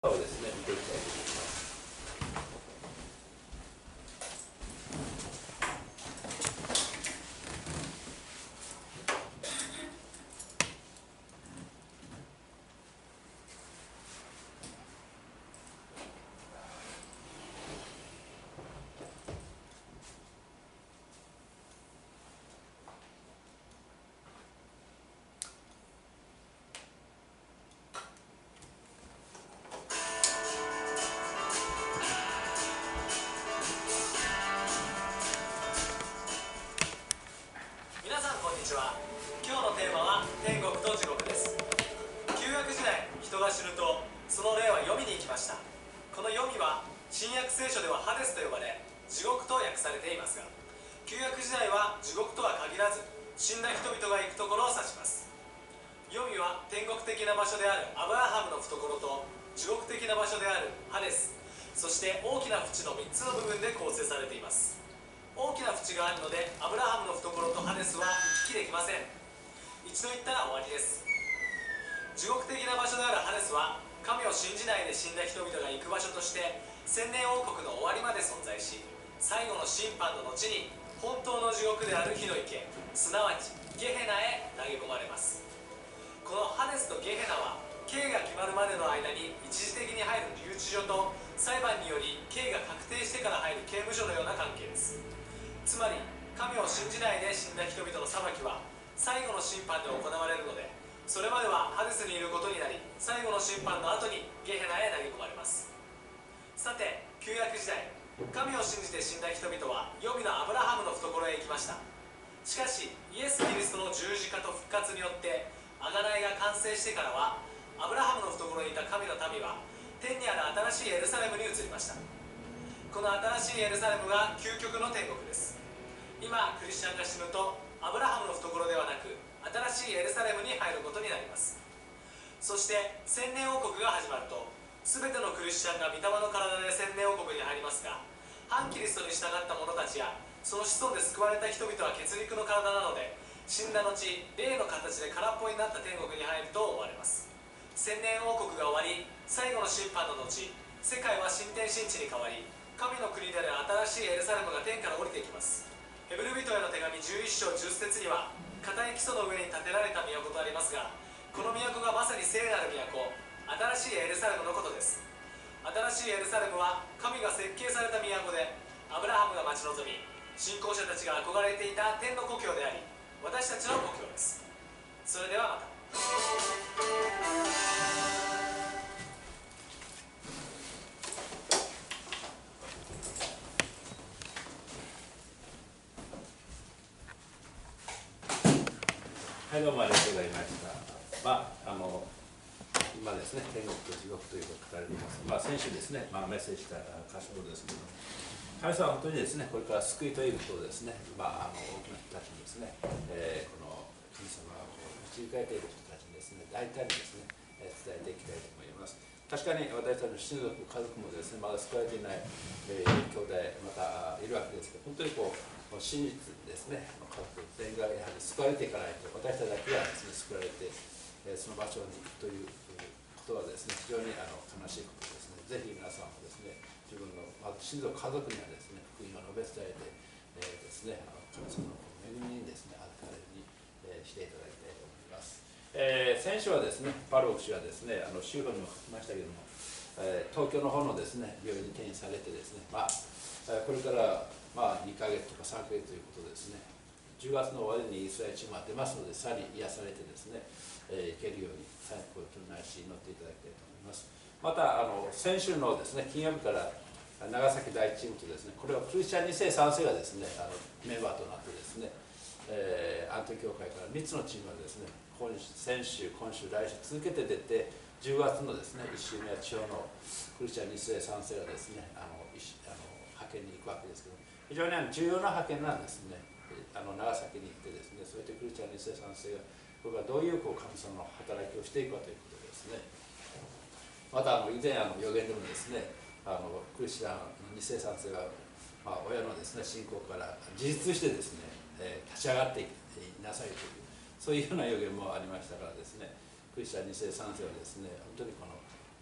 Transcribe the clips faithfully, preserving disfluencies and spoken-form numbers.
をですね、見ていきたいと思います。 皆さんこんにちは。今日のテーマは天国と地獄です。旧約時代、人が死ぬとその霊は黄泉に行きました。この黄泉は新約聖書ではハデスと呼ばれ、地獄と訳されていますが、旧約時代は地獄とは限らず死んだ人々が行くところを指します。黄泉は天国的な場所であるアブラハムの懐と地獄的な場所であるハデス、そして大きな淵のみっつの部分で構成されています。大きな淵があるのでアブラハムの懐とハデスは行き来できません。一度行ったら終わりです。地獄的な場所であるハデスは神を信じないで死んだ人々が行く場所として千年王国の終わりまで存在し、最後の審判の後に本当の地獄である火の池、すなわちゲヘナへ投げ込まれます。このハデスとゲヘナは刑が決まるまでの間に一時的に入る留置所と裁判により刑が確定してから入る刑務所のような関係です。つまり神を信じないで死んだ人々の裁きは最後の審判で行われるので、それまではハデスにいることになり、最後の審判の後にゲヘナへ投げ込まれます。さて、旧約時代、神を信じて死んだ人々は黄泉のアブラハムの懐へ行きました。しかしイエス・キリストの十字架と復活によって贖いが完成してからは、アブラハムの懐にいた神の民は天にある新しいエルサレムに移りました。この新しいエルサレムが究極の天国です。今クリスチャンが死ぬとアブラハムの懐ではなく新しいエルサレムに入ることになります。そして千年王国が始まると、全てのクリスチャンが御霊の体で千年王国に入りますが、反キリストに従った者たちやその子孫で救われた人々は血肉の体なので、死んだ後霊の形で空っぽになった天国に入ると思われます。千年王国が終わり、最後の審判の後、世界は新天新地に変わり、神の国である新しいエルサレムが天から降りてきます。ヘブル人への手紙じゅういっ章じゅっ節には、固い基礎の上に建てられた都とありますが、この都がまさに聖なる都、新しいエルサレムのことです。新しいエルサレムは神が設計された都で、アブラハムが待ち望み、信仰者たちが憧れていた天の故郷であり、私たちの故郷です。それではまた。 はい、どうもありがとうございました。まあ、あの今ですね、天国と地獄ということが書かれています。まあ、先週ですね、まあ、メッセージした箇所ですけど、神様は本当にですね、これから救いということをですね、まあ、あの多くの人たちにですね、えー、この神様を導かれている人たちにですね、大胆にですね、伝えていきたいと思います。確かに私たちの親族、家族もですね、まだ救われていない、えー、兄弟、またいるわけですけど、本当にこう、真実ですね、家族全員がやはり救われていかないと、私たちだけがですね、救われて、えー、その場所に行くということはですね、非常にあの悲しいことですね。ぜひ皆さんもですね、自分の、まず親族、家族にはですね、福音を述べ伝えて、えー、ですね、あの神様の恵みにですね、預かれるように、えー、していただきたいと思います。えー、先週はですね、パローク氏はですね、あの週報にも書きましたけれども、えー、東京の方のですね、病院に転院されてですね、まあ、これからまあにかげつとかさんかげつということですね、じゅうがつの終わりにイスラエルチームが出ますので、さらに癒されてですね、えー、いけるように回復を取りないし、祈っていただきたいと思います。また、あの先週のですね、金曜日から長崎第一チームとですね、これはクリスチャンに世さん世がですね、あのメンバーとなってですね、えー、アント教会からみっつのチームがですね、今先週、今週、来週続けて出て、じゅうがつのですね、いっ週目は地方のクリスチャンに世さん世がですね、あのあの派遣に行くわけですけど、非常に重要な派遣なんですね。あの長崎に行ってですね、それでクリスチャンに世さん世がこれがどういうこう神様の働きをしていくかということですね。またあの以前あの予言でもですね、あのクリスチャンに世さん世が、まあ、親のですね信仰から自立してですね、えー、立ち上がっていなさいというそういうような予言もありましたからですね、クリスチャンに世さん世はですね、本当にこの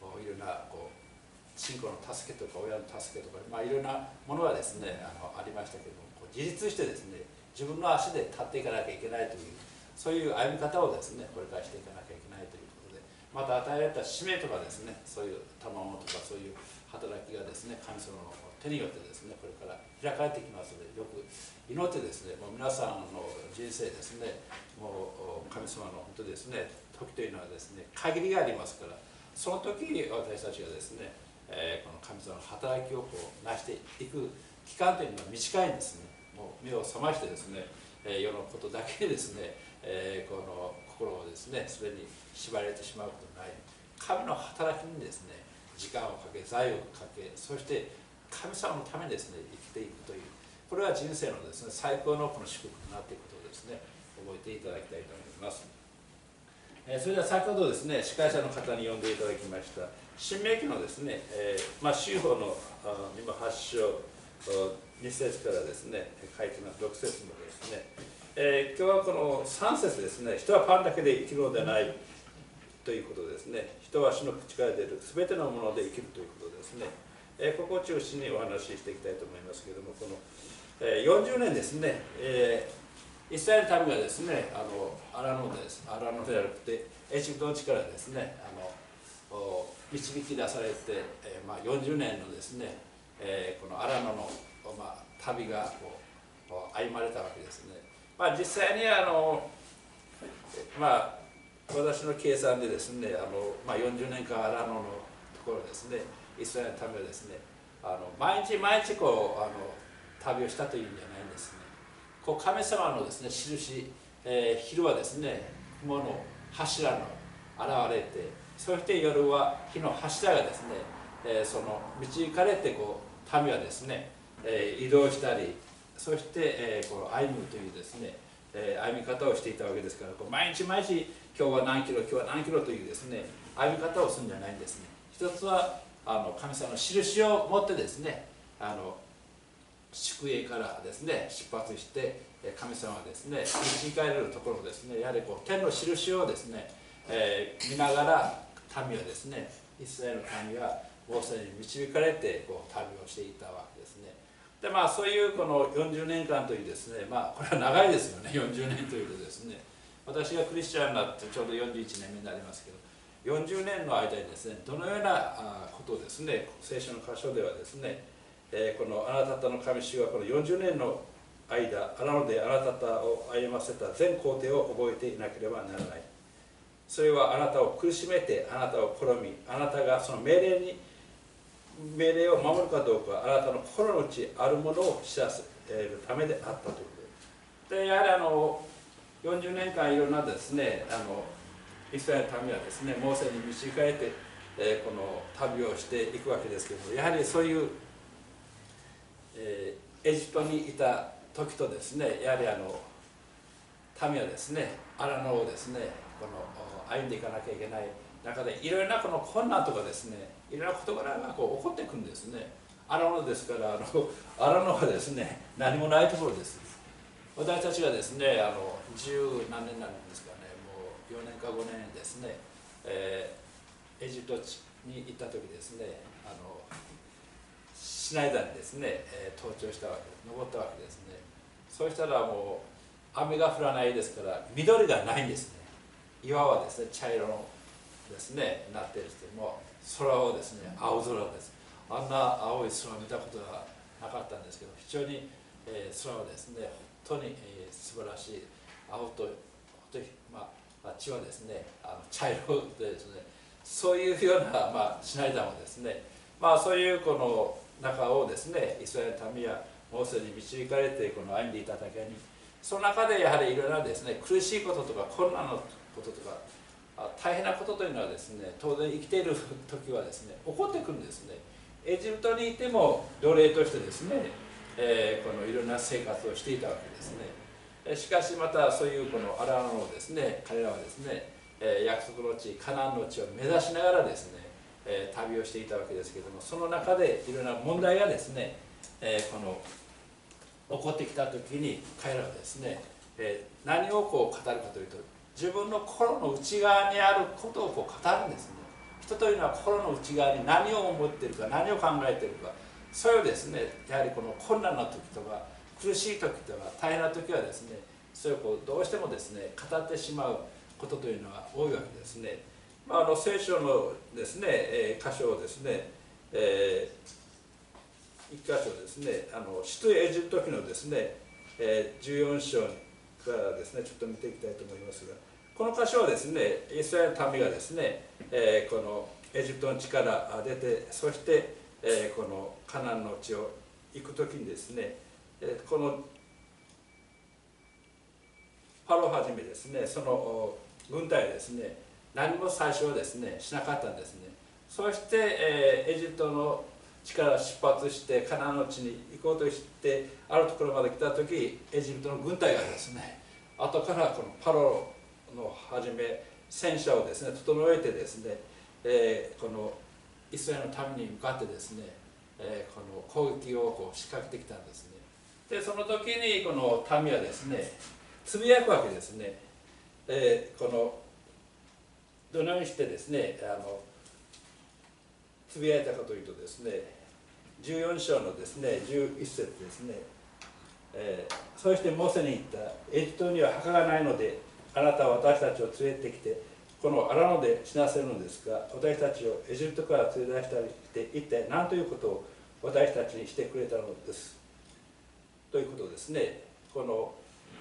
いろんなこう信仰の助けとか親の助けとか、まあ、いろんなものがですねあのありましたけども、自立してですね自分の足で立っていかなきゃいけないという、そういう歩み方をですねこれからしていかなきゃいけないということで、また与えられた使命とかですね、そういう賜物とかそういう働きがですね神様の手によってですねこれから開かれてきますので、よく祈ってですね、もう皆さんの人生ですね、もう神様の本当ですね時というのはですね限りがありますから、その時に私たちがですね、えー、この神様の働きをこう成していく期間というのは短いんですね。もう目を覚ましてですね、えー、世のことだけでですね、えー、この心をですねそれに縛られてしまうことない、神の働きにですね時間をかけ財をかけ、そして神様のためにですね生きていくという、これは人生のですね最高のこの祝福となっていくことをですね覚えていただきたいと思います。えー、それでは先ほどですね司会者の方に読んでいただきました新明記のですね、えー、まあ州法の今はち章に節からですね書いてますろく節もですね、えー、今日はこのさん節ですね、人はパンだけで生きるのではないということですね、人は主の口から出るすべてのもので生きるということですね、えー、ここを中心にお話ししていきたいと思いますけれども、この、えー、よんじゅうねんですね、えー、イスラエルの民はですね、あの荒野です、荒野ではなくてエジプトの地からですね、あの導き出されて、えーまあ、よんじゅうねんのですね、えー、この荒野の、まあ、旅がこう歩まれたわけですね。まあ、実際にあの、まあ、私の計算でですね、あの、まあ、よんじゅうねんかん荒野のところですね、イスラエルの民はですね、あの毎日毎日こうあの旅をしたというんじゃないんですね。こう神様のですね印、えー、昼はですね雲の柱の現れて、そして夜は火の柱がですね、えー、その導かれてこう民はですね、えー、移動したり、そして、えー、こう歩むというですね、えー、歩み方をしていたわけですから、こう毎日毎日今日は何キロ今日は何キロというですね歩み方をするんじゃないんですね。一つはあの神様の印を持ってですね、あの宿営からですね出発して神様がですね導かれるところですね、やはりこう天の印をですね、えー、見ながら民はですね、イスラエルの民はモーセに導かれてこう旅をしていたわけですね。でまあそういうこのよんじゅうねんかんというですね、まあこれは長いですよね、よんじゅうねんというとですね、私がクリスチャンになってちょうどよんじゅういちねんめになりますけど、よんじゅうねんの間にですねどのようなことをですね聖書の箇所ではですね、えー、このあなた方の神主がこのよんじゅうねんの間荒野であなた方を歩ませた全工程を覚えていなければならない。それはあなたを苦しめてあなたを試み、あなたがその命令に命令を守るかどうか、あなたの心の内あるものを知らせるためであったということで、でやはりあのよんじゅうねんかんいろんなですねあのイスラエルの民はですねモーセに導かれて、えー、この旅をしていくわけですけども、やはりそういう、えー、エジプトにいた時とですね、やはりあの民はですね荒野をですねこの歩んでいかなきゃいけない中で、いろいろなこの困難とかですね、いろいろな事柄がこう起こってくるんですね。荒野ですから、あの荒野はですね何もないところです。私たちがですねあの十何年になるんですかね、もうよねんかごねんですね、えー、エジプトに行った時ですね、あのシナイ山にですね、えー、登頂したわけです、登ったわけですね。そうしたらもう雨が降らないですから緑がないんですね。岩はですね茶色のですねなっているんですけども、空はですね青空です。あんな青い空を見たことがなかったんですけど、非常に、えー、空はですね本当に、えー、素晴らしい青と、本当に、まあ、地はですねあの茶色でですね、そういうような、まあ、シナイダーもですね、まあ、そういうこの中をですねイスラエルの民やモーセに導かれてこの歩んでいただけに、その中でやはりいろいろなですね苦しいこととか困難のこととか大変なことというのはですね、当然生きている時はですね起こってくるんですね。エジプトにいても奴隷としてですね、えー、このいろんな生活をしていたわけですね。しかしまたそういうこの荒野をですね、彼らはですね、えー、約束の地カナンの地を目指しながらですね、えー、旅をしていたわけですけれども、その中でいろんな問題がですね、えー、この起こってきた時に彼らはですね、えー、何をこう語るかというと、自分の心の内側にあることをこう語るんですね。一人というのは心の内側に何を思っているか、何を考えているか、それをですね、やはりこの困難な時とか苦しい時とか大変な時はですね、それをこうどうしてもですね語ってしまうことというのが多いわけですね。まあ、あの聖書のですね、えー、箇所をですね、えー、一箇所ですね、あの出エジプト記のですね、えー、じゅうよん章からですねちょっと見ていきたいと思いますが、この箇所はですね、イスラエルの民がですね、えー、このエジプトの地から出て、そして、えー、このカナンの地を行く時にですね、えー、このパロをはじめですね、その軍隊はですね、何も最初はですねしなかったんですね。そして、えー、エジプトの地から出発してカナンの地に行こうとしてあるところまで来た時、エジプトの軍隊がですね、後からこのパロのはじめ戦車をですね整えてですね、えー、このイスラエルの民に向かってですね、えー、この攻撃をこう仕掛けてきたんですね。でその時にこの民はですねつぶやくわけですね。えー、このどのようにしてですねあのつぶやいたかというとですね、じゅうよん章のですねじゅういっ節ですね、えー、そしてモーセに言った。エジプトには墓がないのであなたは私たちを連れてきてこの荒野で死なせるのですが、私たちをエジプトから連れ出したりして一体何ということを私たちにしてくれたのですということですね。この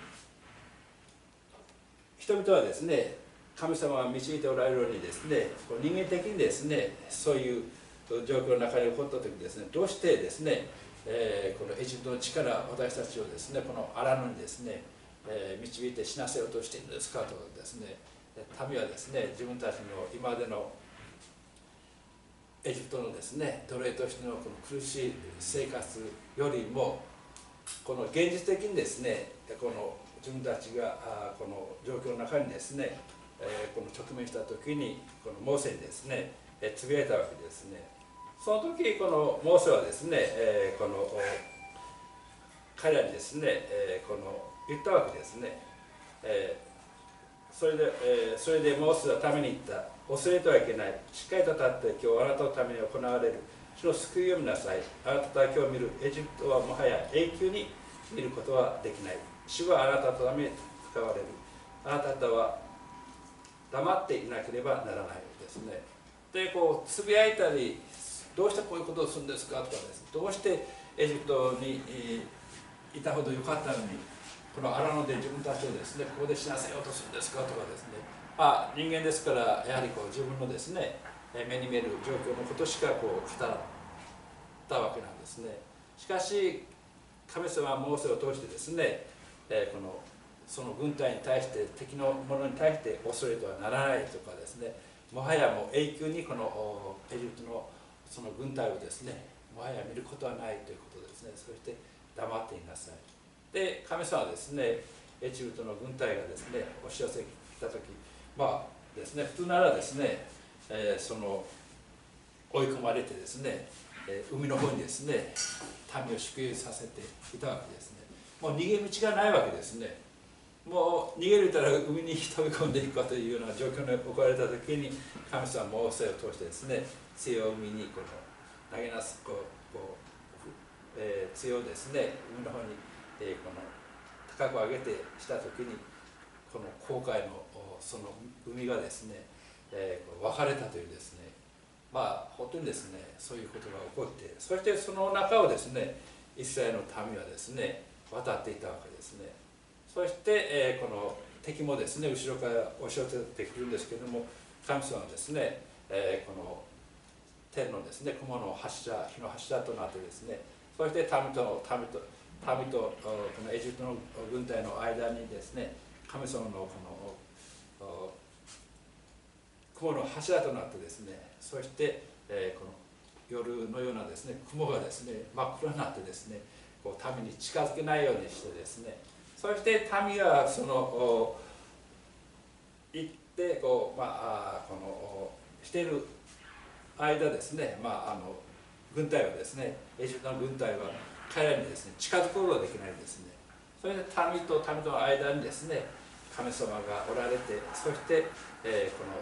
人々はですね、神様が導いておられるようにですね、人間的にですねそういう状況の中に起こった時ですね、どうしてですね、えー、このエジプトの地から私たちをですねこの荒野にですね、えー、導いて死なせようとしているんですかとですね、民はですね自分たちの今までのエジプトのですね奴隷としてのこの苦しい生活よりもこの現実的にですねこの自分たちがこの状況の中にですねこの直面した時にこのモーセにですねつぶやいたわけですね。その時このモーセはですねこの彼らにですねこの言ったわけですね。それでそれでモーセは民に言った。恐れてはいけない。しっかりと立って今日あなたのために行われる主の救いを見なさい。あなたが今日見るエジプトはもはや永久に見ることはできない。主はあなたのために使われる。あなた方は黙っていなければならないですね。でこうつぶやいたり、どうしてこういうことをするんですかとかです、どうしてエジプトにいたほどよかったのにこの荒野で自分たちをですねここで死なせようとするんですかとかですね、まあ、人間ですからやはりこう自分のですね目に見える状況のことしかこう語ったわけなんですね。しかし神様はモーセを通してですね、えー、このその軍隊に対して敵の者に対して恐れてはならないとかですね、もはやもう永久にこのエジプトのその軍隊をですねもはや見ることはないということですね。そして黙っていなさい。で神様はですねエジプトの軍隊がですね押し寄せてきた時、まあですね普通ならですね、えー、その追い込まれてですね、えー、海の方にですね民を宿営させていたわけですね。もう逃げ道がないわけですね。もう逃げるたら海に飛び込んでいくかというような状況に置かれた時に神様はモーセを通してですね強い海にこの投げなすこうこう、えー、強いですね海の方に、えー、この高く上げてした時にこの航海のその海がですね、えー、分かれたというですね、まあ本当にですねそういうことが起こって、そしてその中をですねイスラエルの民はですね渡っていたわけですね。そして、えー、この敵もですね後ろから押し寄せてくるんですけれども、神様はですね、えー、この天のですね雲の柱、火の柱となってですね、そして民と民と民とこのエジプトの軍隊の間にですね神様のこの雲の柱となってですね、そして、えー、この夜のようなですね雲がですね真っ黒になってですねこう民に近づけないようにしてですね、そして民がその行ってこうまあこのしている間ですね、まああの軍隊はですねエジプトの軍隊は彼らにですね近づくことができないんですね。それで民と民との間にですね神様がおられて、そして、えー、この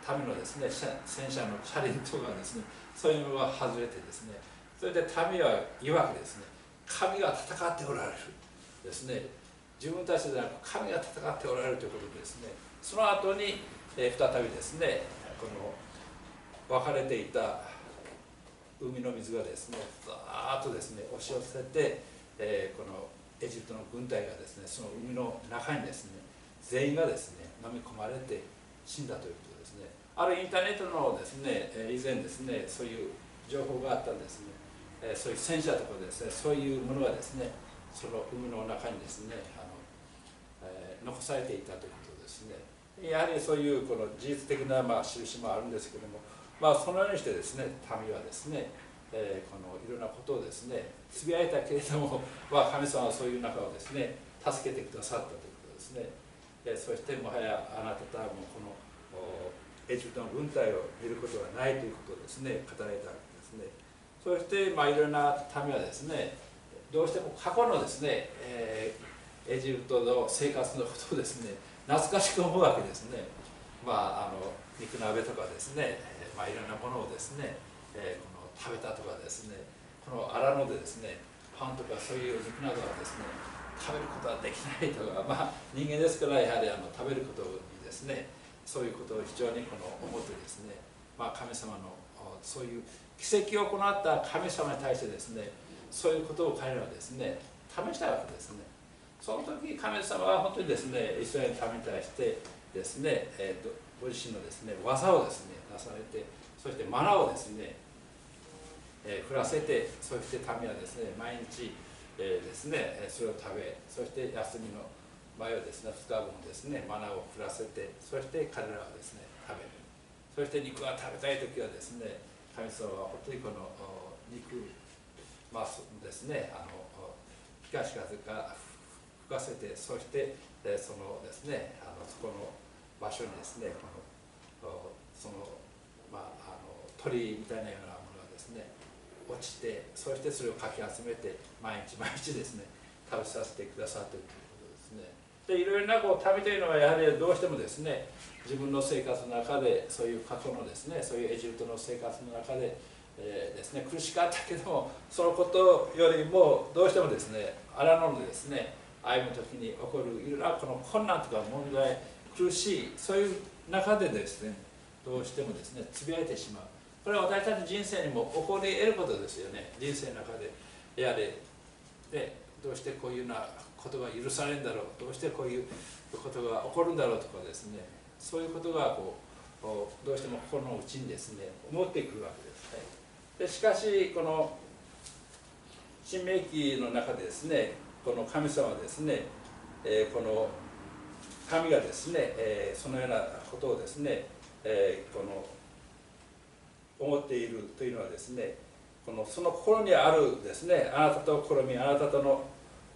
民のですね戦車の車輪とかですね、そういうのが外れてですね、それで民は曰くですね、神が戦っておられるですね、自分たちでなく神が戦っておられるということでですね、その後に、えー、再びですね、この分かれていた海の水がですね、ざーっとですね押し寄せて、えー、このエジプトの軍隊がですね、その海の中にですね、全員がですね飲み込まれて死んだということですね。あるインターネットのですね、以前ですね、そういう情報があったんですね。そういう戦車とかですね、そういうものがですね、その海の中にですね、あの、えー、残されていたということですね。やはりそういうこの事実的なまあ印もあるんですけども、まあそのようにしてですね、民はですね、えー、このいろんなことをですね、つぶやいたけれども、まあ、神様はそういう中をですね、助けてくださったということですね。えー、そしてもはやあなたとはもうこのエジプトの軍隊を見ることはないということをですね、語られたわけですね。そしてまあいろんな民はですね、どうしても過去のですね、えー、エジプトの生活のことをですね、懐かしく思うわけですね。まああの肉鍋とかですね、まあいろんなものをですね、えー、この食べたとかですね、この荒野でですね、パンとかそういう肉などはですね、食べることはできないとか、まあ人間ですからやはりあの食べることにですね、そういうことを非常にこの思ってですね、まあ、神様のそういう奇跡を行った神様に対してですね、そういうことを彼らはですね試したわけですね。その時神様は本当にですねイスラエルの民に対してですね、えー、ご自身のですね技をですねなされて、そしてマナをですね、えー、降らせて、そして民はですね毎日、えー、ですねそれを食べ、そして休みの前をですねふつかぶんですねマナを降らせて、そして彼らはですね食べる。そして肉が食べたい時はですね、神様は本当にこの肉、まあですね、あの東風が吹かせて、そしてそのですね、あのそこの場所にですね、このそのまああの鳥みたいなようなものがですね落ちて、そしてそれをかき集めて毎日毎日ですね食べさせてくださっているということですね。でいろいろなこう旅というのはやはりどうしてもですね、自分の生活の中でそういう過去のですね、そういうエジプトの生活の中で、えー、ですね苦しかったけども、そのことよりもどうしてもですね荒野でですね歩む時に起こるいろんなこの困難とか問題、苦しいそういう中でですね、どうしてもですねつぶやいてしまう。これは私たちの人生にも起こり得ることですよね。人生の中でやれで、どうしてこういうようなことが許されるんだろう、どうしてこういうことが起こるんだろうとかですね、そういうことがこうどうしても心の内にですね思ってくるわけです。でしかしこの新明記の中でですね、この神様はですね、えー、この神がですね、えー、そのようなことをですね、えー、この思っているというのはですね、このその心にあるですね、あなたと試み、あなたとの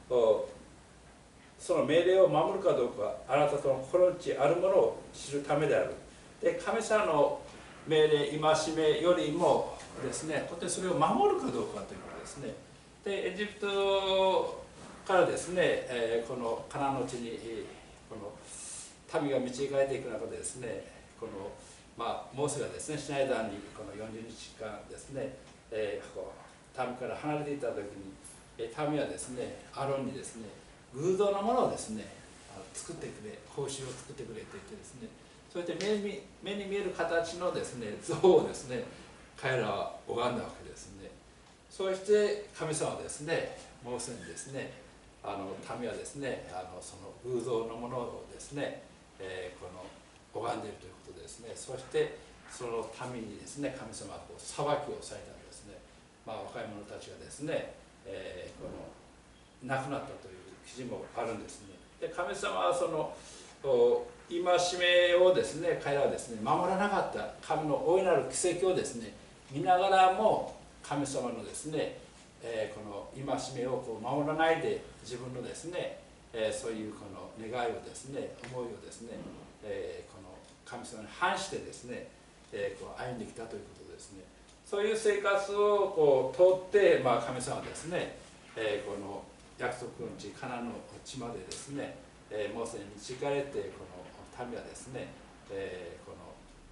その命令を守るかどうか、あなたとの心にあるものを知るためである。で神様の命令、戒めよりもですね、本当にそれを守るかどうかということですね。でエジプトからですね、えー、このカナンの地にこの民が導かれていく中でですね、このまあ、モーセがですねシナイダーにこのよんじゅうにちかんですね、えー、こう民から離れていた時に、えー、民はですねアロンにですね偶像のものをですね作ってくれ、格子を作ってくれと言ってですね、そして目に目に見える形のですね像をですね彼らは拝んだわけですね。そして神様はですねモーセにですね、あの民はですねあのその偶像のものをですね、えー、この拝んでいるということですね。そしてその民にですね神様はこう裁きをされたんですね。まあ、若い者たちがですね、えー、この亡くなったという記事もあるんですね。で神様はその戒めをですね彼らはですね守らなかった、神の大いなる奇跡をですね見ながらも神様のですね、えー、この戒めをこう守らないで自分のですね、えー、そういうこの願いをですね思いをですね、えー、この神様に反してですね、えー、こう歩んできたということですね。そういう生活をこう通って、まあ、神様はですね、えー、この約束の地カナンの地までですね、えー、モーセに導かれてこの民はですね、えー、この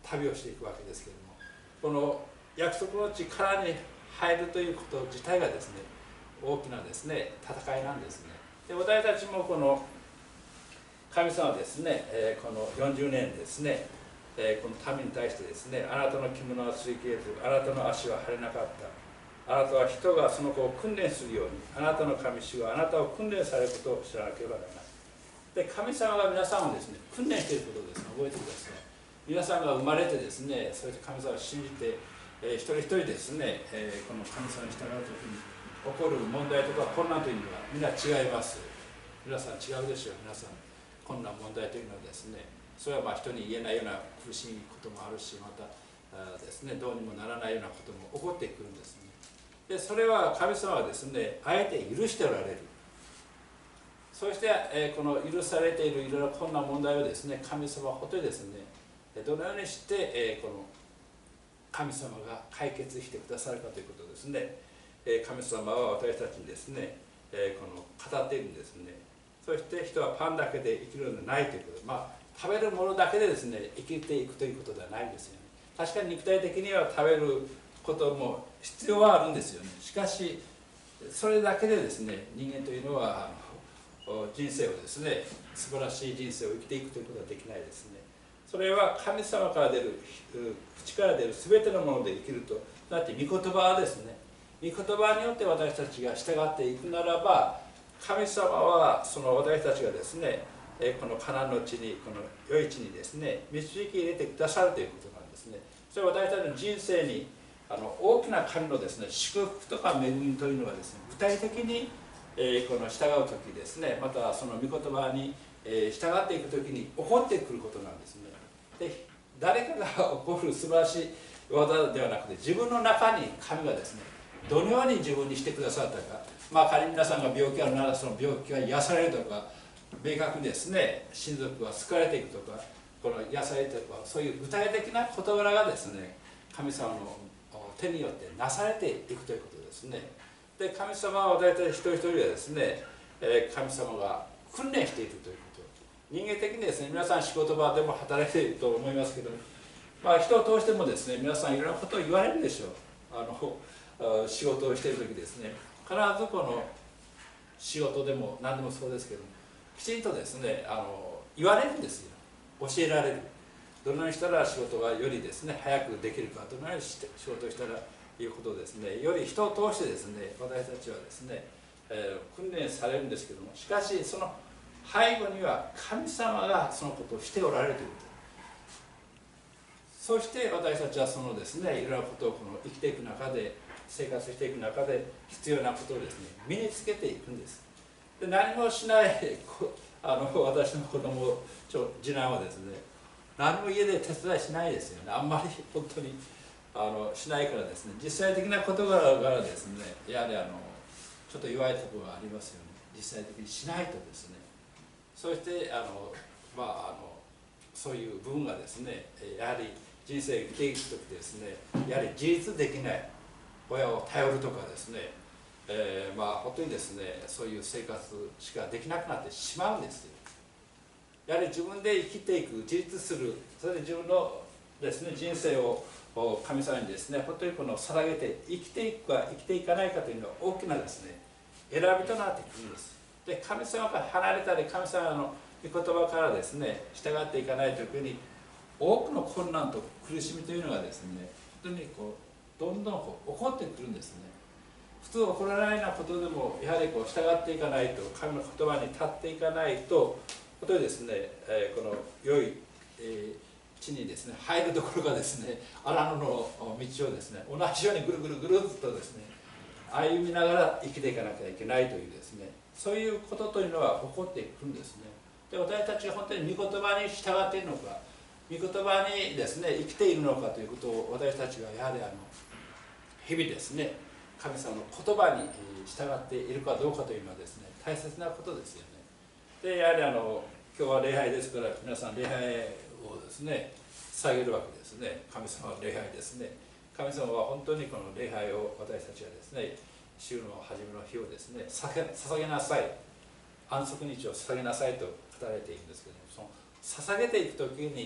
旅をしていくわけですけれども、この約束の地からに入るということ自体がですね、大きなですね戦いなんですね。で私たちもこの神様はですね、えー、このよんじゅうねんですね、えー、この民に対してですね、あなたの着物はついている、あなたの足は腫れなかった、あなたは人がその子を訓練するように、あなたの神主があなたを訓練されることを知らなければならない。で神様が皆さんをですね訓練していることをですね覚えてください。皆さんが生まれてですね、そして神様を信じて、えー、一人一人ですね、えー、この神様に従うときに起こる問題とか困難というのはみんな違います。皆さん違うでしょう。皆さん困難問題というのはですね、それはまあ人に言えないような苦しいこともあるし、またあですねどうにもならないようなことも起こってくるんですね。でそれは神様はですねあえて許しておられる。そして、えー、この許されているいろいろ困難問題をですね神様は本当にですねどのようにして、えー、この神様が解決してくださるかということですね、えー、神様は私たちにですね、えー、この語っているんですね。そして人はパンだけで生きるのではないということ、まあ食べるものだけでですね生きていくということではないんですよね。確かに肉体的には食べることも必要はあるんですよね。しかしそれだけでですね人間というのはあの人生をですね素晴らしい人生を生きていくということはできないですね。それは神様から出る口から出る全てのもので生きると。だって御言葉はですね、御言葉によって私たちが従っていくならば、神様はその私たちがですねこのカナンの地に、この良い地にですね導き入れてくださるということなんですね。それは私たちの人生にあの大きな神のですね祝福とか恵みというのはですね具体的に、えー、この従う時ですね、またその御言葉に、えー、従っていく時に起こってくることなんですね。で誰かが起こる素晴らしい技ではなくて、自分の中に神がですねどのように自分にしてくださったか、まあ仮に皆さんが病気あるならその病気が癒されるとか、明確にですね親族が救われていくとか、この癒されていくとか、そういう具体的な事柄がですね神様の手によってなされていくということですね。で神様は私たち一人一人はですね神様が訓練しているということ、人間的にですね皆さん仕事場でも働いていると思いますけども、まあ、人を通してもですね皆さんいろんなことを言われるでしょう。あの仕事をしている時ですね、必ずこの仕事でも何でもそうですけども、きちんとですねあの言われるんですよ。教えられる。どのようにしたら仕事がよりですね早くできるか、どのようにして仕事をしたらいうことをですねより人を通してですね私たちはですね、えー、訓練されるんですけども、しかしその背後には神様がそのことをしておられるということ。そして私たちはそのですねいろんなことをこの生きていく中で、生活していく中で必要なことをですね身につけていくんです。で何もしないあの私の子供次男はですね何も家で手伝いしないですよね。あんまり本当にあのしないからですね、実際的な事柄からですねやはりあのちょっと弱いところがありますよね。実際的にしないとですね、そしてあのまああのそういう部分がですねやはり人生生きていく時ですね、やはり自立できない親を頼るとかですね、えー、まあ本当にですねそういう生活しかできなくなってしまうんですよ。やはり自分で生きていく、自立する、それで自分のですね人生を神様にですね本当にこの捧げて生きていくか生きていかないかというのは大きなですね選びとなってくるんです。で神様から離れたり神様の御言葉からですね従っていかないときに多くの困難と苦しみというのがですね本当にこうどんどんこう起こってくるんですね。普通起こらないようなことでもやはりこう従っていかないと、神の言葉に立っていかないと本当にですね、えー、この良い、えー、地にですね入るところがですね荒野の道をですね同じようにぐるぐるぐるっとですね歩みながら生きていかなきゃいけないというですね、そういうことというのは起こってくるんですね。で私たちが本当に御言葉に従っているのか、御言葉にですね生きているのかということを私たちがやはりあの日々ですね神様の言葉に従っているかどうかというのはですね大切なことですよね。でやはりあの今日は礼拝ですから皆さん礼拝をですね捧げるわけですね。神様は礼拝ですね。神様は本当にこの礼拝を私たちはですね週の初めの日をですね捧げなさい、安息日を捧げなさいと語られているんですけども、その捧げていく時に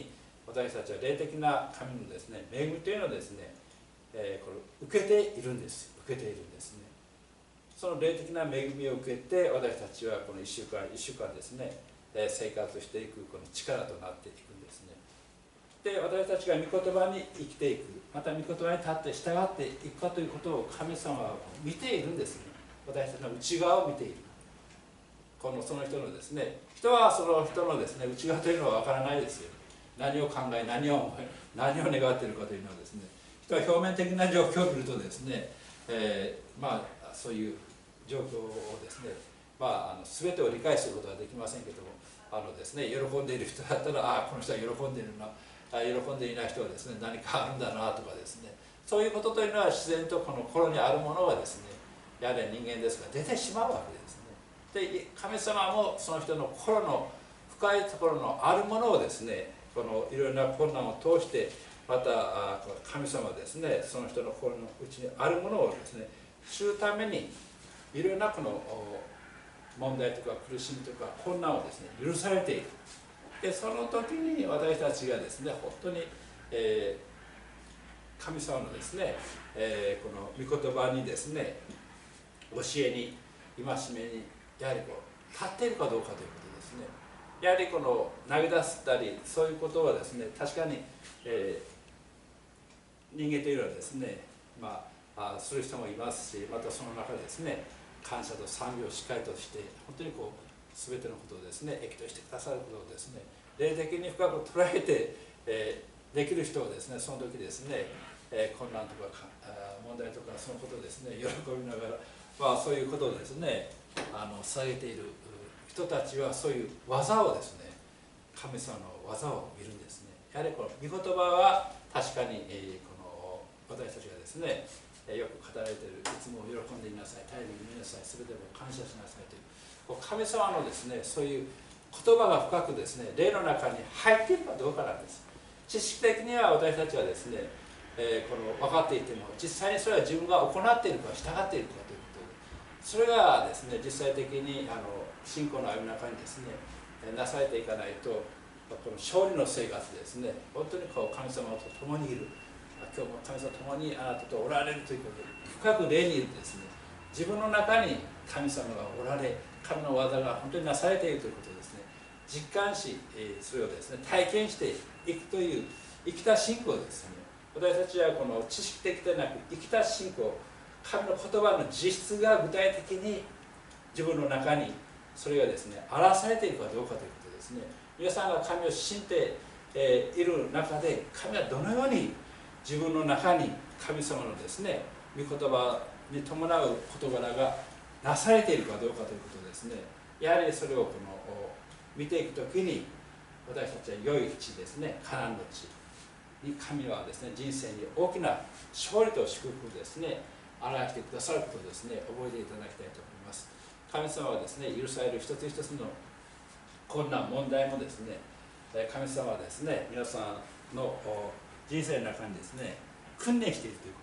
私たちは霊的な神のですね恵みというのをですね、えー、これ受けているんです受けているんですね。その霊的な恵みを受けて私たちはこのいっしゅうかんいっしゅうかんですね、えー、生活していくこの力となっていくんですね。で私たちが御言葉に生きていく、また御言葉に立って従っていくかということを神様は見ているんですね。私たちの内側を見ている。このその人のですね、人はその人のですね内側というのは分からないですよ。何を考え何を思い何を願っているかというのはですね、人は表面的な状況を見るとですね、えー、まあそういう状況をですね、まあ、あの全てを理解することはできませんけども、あのですね喜んでいる人だったら、ああこの人は喜んでいるな、喜んでいない人はですね何かあるんだなとかですね、そういうことというのは自然とこの心にあるものはですね、やはり人間ですが出てしまうわけですね。で神様もその人の心の深いところのあるものをですね、このいろいろな困難を通して、また神様ですね、その人の心の内にあるものをですね知るために、いろいろなこの問題とか苦しみとか困難をですね許されている。でその時に私たちがですね本当に、えー、神様のですね、えー、この御言葉にですね教えに戒めにやはりこう立っているかどうかということですね。やはりこの投げ出したりそういうことはですね確かに、えー、人間というのはですね、まあ、あする人もいますし、またその中でですね感謝と賛美をしっかりとして本当にこう全てのことをですね益としてくださることをですね霊的に深く捉えて、えー、できる人はですねその時ですね、えー、困難とか問題とかそのことをですね喜びながら、まあ、そういうことをですねあの下げている人たちはそういう技をですね神様の技を見るんですね。やはりこの御言葉は確かに、えー、この私たちがですねよく語られている、いつも喜んでいなさい、絶えず見なさい、全てを感謝しなさいという神様のですねそういう言葉が深くですね霊の中に入っているかどうかなんです。知識的には私たちはですね、えー、この分かっていても実際にそれは自分が行っているか従っているかということで、それがですね実際的にあの信仰の歩みの中にですねなされていかないと、この勝利の生活ですね本当にこう神様と共にいる、今日も神様と共にあなたとおられるということで深く霊にいるとですね、自分の中に神様がおられ、神の技が本当になされているということをですね実感し、それをですね体験していくという生きた信仰ですね。私たちはこの知識的でなく生きた信仰、神の言葉の実質が具体的に自分の中にそれがですね表されているかどうかということですね。皆さんが神を信じて、えー、いる中で神はどのように自分の中に神様のですね御言葉に伴う事柄がなされているかどうかということですね。やはりそれをこの見ていくときに私たちは良い地ですね、カナンの地に神はですね人生に大きな勝利と祝福をですね表してくださることをですね覚えていただきたいと思います。神様はですね許される一つ一つの困難問題もですね神様はですね皆さんの人生の中にですね訓練しているということ、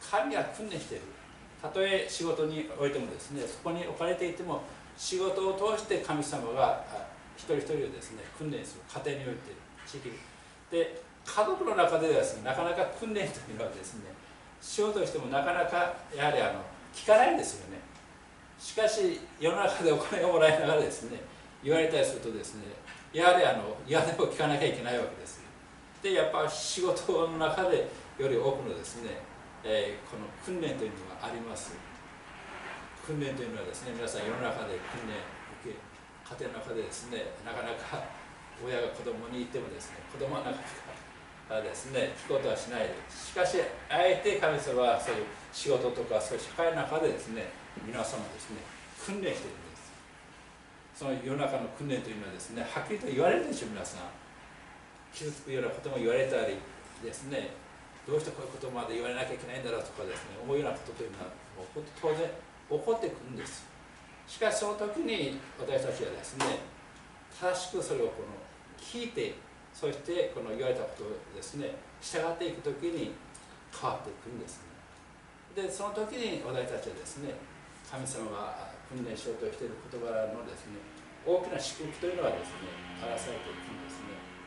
神は訓練している。たとえ仕事においてもですねそこに置かれていても仕事を通して神様が一人一人をですね訓練する、家庭において地域で家族の中ではですねなかなか訓練というのはですね仕事をしてもなかなかやはりあの聞かないんですよね。しかし世の中でお金をもらいながらですね言われたりするとですねやはりあの嫌でも聞かなきゃいけないわけですよ。でやっぱ仕事の中でより多くのですね、えー、この訓練というのがあります。訓練というのはですね皆さん世の中で訓練を受け、家庭の中でですねなかなか親が子供に言ってもですね子供はなかなかですね聞こうとはしない。しかしあえて神様はそういう仕事とかそういう社会の中でですね皆様ですね訓練しているんです。その世の中の訓練というのはですねはっきりと言われるでしょう。皆さん傷つくようなことも言われたりですね、どうしてこういうことまで言われなきゃいけないんだろうとかですね思うようなことというのは当然起こってくるんです。しかしその時に私たちはですね正しくそれをこの聞いて、そしてこの言われたことをですね従っていく時に変わっていくんですね。でその時に私たちはですね神様が訓練しようとしている事柄のですね大きな祝福というのはですね表されていくんですね。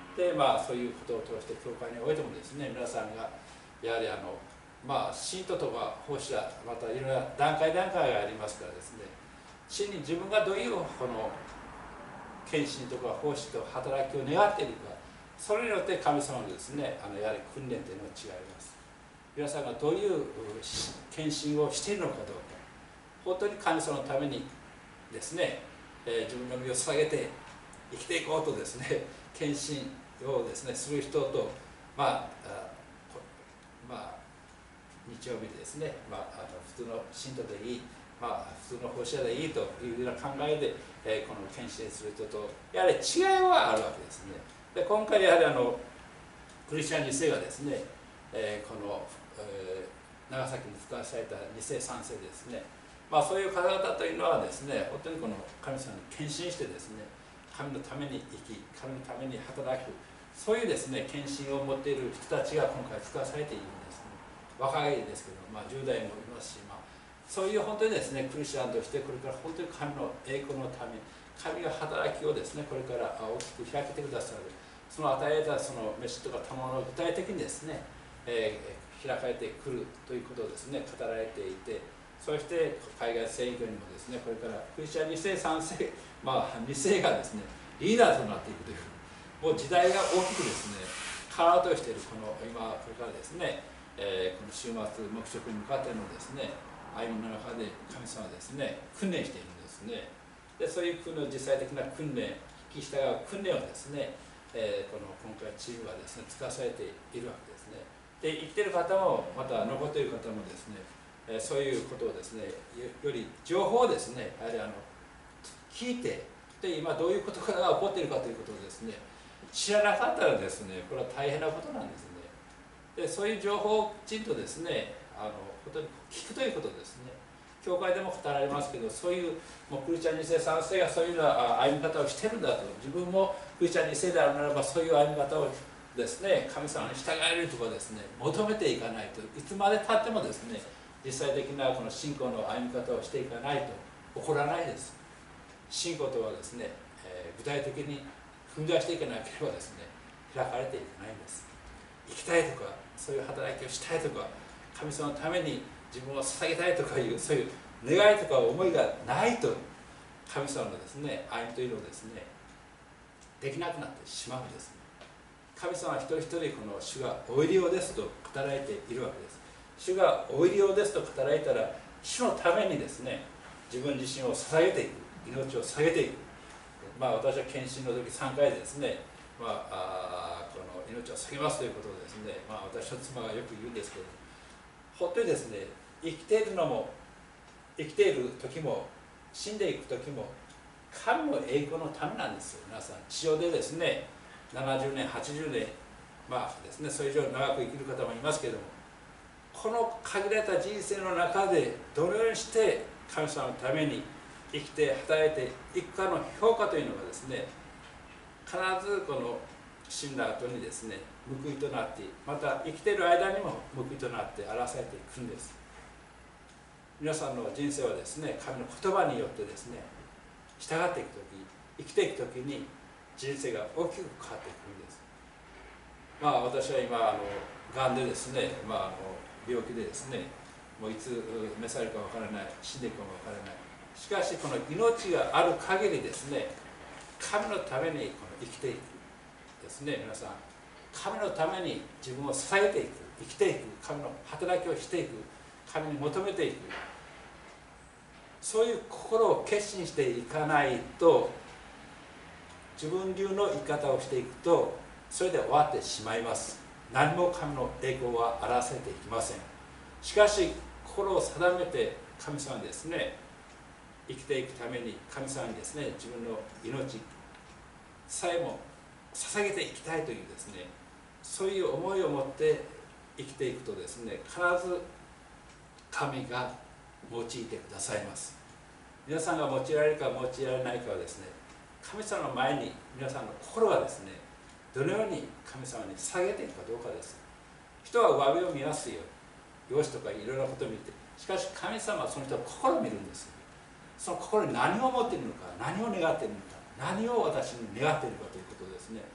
でまあそういうことを通して教会においてもですね、皆さんがやはりあのまあ信徒とか奉仕者、またいろいろな段階段階がありますからですね、真に自分がどういうこの献身とか奉仕と働きを願っているか、それによって神様のですね、あのやはり訓練というのは違います。皆さんがどういう献身をしているのかどうか、本当に神様のためにですね、えー、自分の身を捧げて生きていこうとですね、献身をですねする人と、まああまあ日曜日ですね、まあ、あの普通の信徒でいい、まあ、普通の奉仕者でいいというような考えで、えー、この献身する人とやはり違いはあるわけですね。で今回やはりあのクリスチャンに世がですね、えー、この、えー、長崎に使わされたに世さん世ですね、まあ、そういう方々というのはですね、本当にこの神様に献身してですね、神のために生き、神のために働く、そういうですね献身を持っている人たちが今回使わされているんですね。若いですけど、まあ、じゅう代もいますし、まあ、そういう本当にですねクリスチャンとしてこれから本当に神の栄光のため、神が働きをですねこれから大きく開けてくださる、その与えたその飯とか賜物を具体的にですね、えー、開かれてくるということをですね語られていて、そして海外選挙にもですねこれからクリスチャンに世さん世、まあに世がですねリーダーとなっていくという、もう時代が大きくですね変わろうとしているこの今これからですね、えー、この週末黙食に向かってのですね歩みの中で神様はですね訓練しているんですね。でそういう訓練、実際的な訓練、引き従う訓練をですね、えー、この今回チームはですね使わされているわけですね。で言ってる方もまた残っている方もですね、えー、そういうことをですね よ, より情報をですねやはりあの聞いて、で今どういうことが起こっているかということをですね知らなかったらですねこれは大変なことなんですね。でそういう情報をきちんとですねあの本当に聞くということですね。教会でも語られますけど、そういうもうクリスチャンに世さん世がそういうような歩み方をしてるんだと、自分もクリスチャンに世であるならばそういう歩み方をですね神様に従えるとかですね求めていかないと、いつまでたってもですね実際的なこの信仰の歩み方をしていかないと起こらないです。信仰とはですね、えー、具体的に踏み出していかなければですね開かれていかないんです。生きたいとかそういう働きをしたいとか神様のために自分を捧げたいとかいうそういう願いとか思いがないと神様のですね歩みというのをですねできなくなってしまうんです。神様は一人一人この主がお入り用ですと語られているわけです。主がお入り用ですと語られたら主のためにですね自分自身を捧げていく、命を捧げていく。まあ私は献身の時さんかいでですね、まあ、あこの命を捧げますということをですね、まあ、私の妻がよく言うんですけど、本当にですね生きているのも生きている時も死んでいく時も神の栄光のためなんですよ。皆さん地上でですねななじゅうねんはちじゅうねん、まあですねそれ以上長く生きる方もいますけれども、この限られた人生の中でどのようにして神様のために生きて働いていくかの評価というのがですね必ずこの死んだ後にですね報いとなって、また生きている間にも報いとなって表されていくんです。皆さんの人生はですね神の言葉によってですね従っていく時、生きていく時に人生が大きく変わっていくんです。まあ私は今あのがんでですね、まあ、あの病気でですねもういつ召されるかわからない、死んでいくかもわからない。しかしこの命がある限りですね神のためにこの生きていくですね、皆さん神のために自分を捧げていく、生きていく、神の働きをしていく、神に求めていく、そういう心を決心していかないと、自分流の生き方をしていくとそれで終わってしまいます。何も神の栄光は表せていきません。しかし心を定めて神様にですね生きていくために神様にですね自分の命さえも捧げていきたいというですねそういう思いを持って生きていくとですね必ず神が用いてくださいます。皆さんが用いられるか用いられないかはですね神様の前に皆さんの心がですねどのように神様に捧げていくかどうかです。人は上辺を見ますよ、容姿とかいろいろなことを見て、しかし神様はその人の心を見るんです。その心に何を持っているのか、何を願っているのか、何を私に願っているかということをですね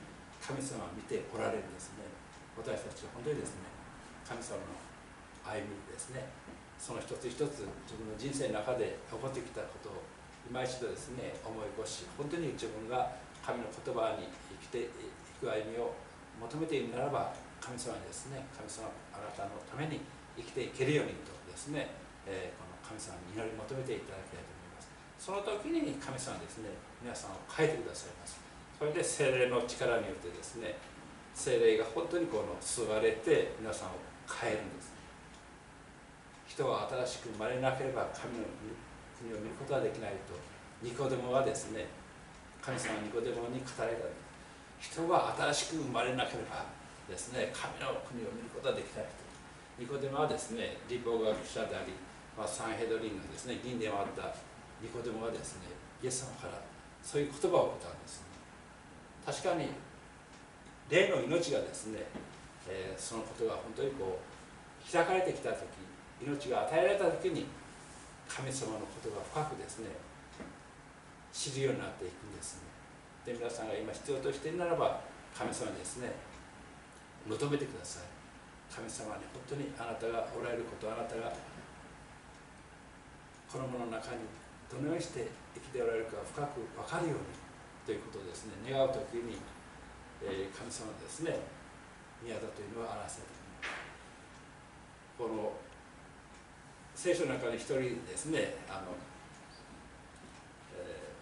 神様を見ておられるんですね。私たちは本当にですね、神様の歩みですね、その一つ一つ自分の人生の中で起こってきたことを今一度ですね思い起こし、本当に自分が神の言葉に生きていく歩みを求めているならば、神様にですね、神様あなたのために生きていけるようにとですね、えー、この神様に祈り求めていただきたいと思います。その時に神様はですね、皆さんを変えてくださいます。それで聖霊の力によってですね、聖霊が本当にこの吸われて皆さんを変えるんです。人は新しく生まれなければ神の国を見ることはできないとニコデモはですね、神様ニコデモに語られた。人は新しく生まれなければですね、神の国を見ることはできないと。ニコデモはですね、立法学者であり、まあ、サンヘドリンのですね、議員でもあったニコデモはですね、イエス様からそういう言葉を受けたんですね。確かに霊の命がですね、えー、そのことが本当にこう開かれてきたとき、命が与えられたときに神様のことが深くですね知るようになっていくんですね。で、皆さんが今必要としているならば、神様にですね求めてください。神様に本当にあなたがおられること、あなたがこのものの中にどのようにして生きておられるか深く分かるようにということをですね願うときに、えー、神様ですね宮田というのは表されています。この聖書の中に一人ですね、あの、え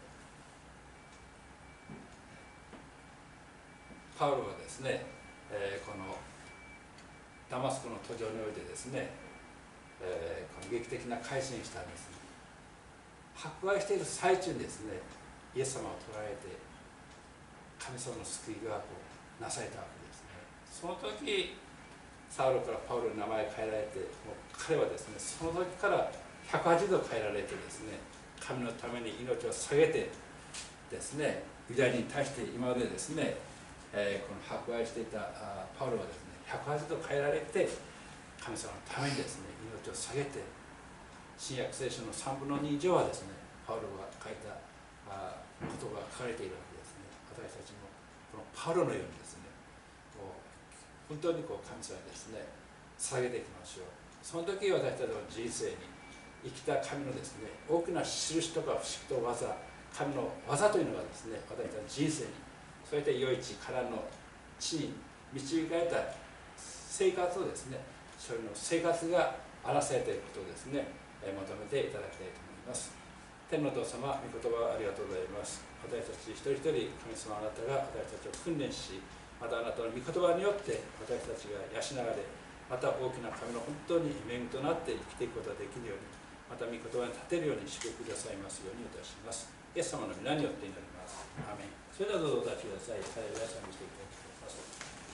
ー、パウロはですね、えー、このダマスコの途上においてですね、えー、この劇的な改心したんですね。迫害している最中にですね、イエス様を捕らえて神様の救いがこうなされたわけですね。その時サウロからパウロに名前を変えられて、もう彼はですねその時からひゃくはちど変えられてですね、神のために命を下げてですね、ユダヤ人に対して今までですね、えー、この迫害していたパウロはですねひゃくはちど変えられて、神様のためにですね命を下げて、新約聖書のさんぶんのに以上はですねパウロが書いたことが書かれているわけですね。私たちもこのパウロのようにですね、こう本当にこう神様にですね捧げていきましょう。その時私たちの人生に生きた神のですね大きな印とか不思議と技、神の技というのがですね私たちの人生に、そういった良い地からの地に導かれた生活をですね、それの生活が表されていることをですね求めていただきたいと思います。天のお父様、御言葉ありがとうございます。私たち一人一人、神様あなたが私たちを訓練し、またあなたの御言葉によって私たちが養われ、また大きな神の本当に恵みとなって生きていくことができるように、また御言葉に立てるように祝福くださいますようにいたします。イエス様の皆によって祈ります。アーメン。それではどうぞお立ちください。ハレルヤ賛美していきたいと思います。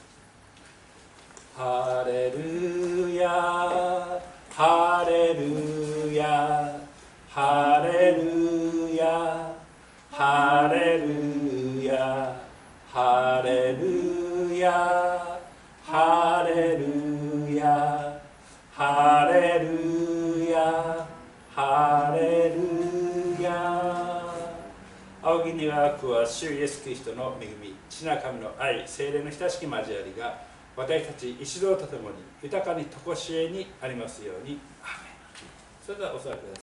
ハレルヤハレルヤハレルヤハレルヤハレルヤハレルヤハレルヤハレルヤ。仰ぎにはくは主イエスキリストの恵み、父なる神の愛、聖霊の親しき交わりが私たち一同とともに豊かに常しえにありますように。アーメン。それではお座りください。